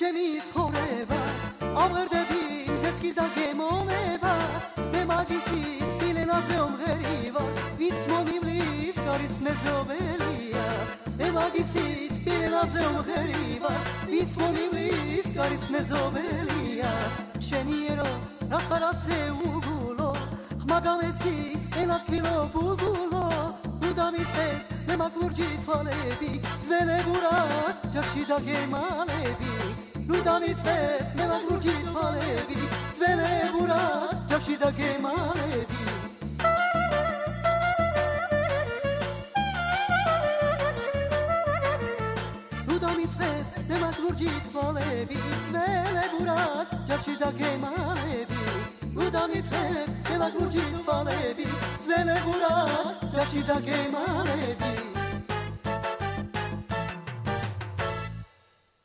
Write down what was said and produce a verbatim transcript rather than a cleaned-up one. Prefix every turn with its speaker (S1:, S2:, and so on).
S1: ჩემი ცხოვრება ავღერდები მზეც კი და გემონება მე მაგისი დილენაზე ომღერივარ ვიც მომივლის გარის მეზობელია მე მაგისი დილენაზე ომღერივარ ვიც მომივლის გარის მეზობელია შენიერო რა ხარ ასე უგულო ხმა დამეცი ელათქვილო ბულბულო უდამიწე მე მაგლურჯი თვალები ძველებურად ჯარში დაგემალები უდამიწე მე მაგლურჯი თვალები ძველებურად ჯარში დაგემალები უდამიწე მე მაგლურჯი თვალები ძველებურად ჯარში დაგემალები უდამიწე მე მაგლურჯი თვალები ძველებურად ჯარში დაგემალები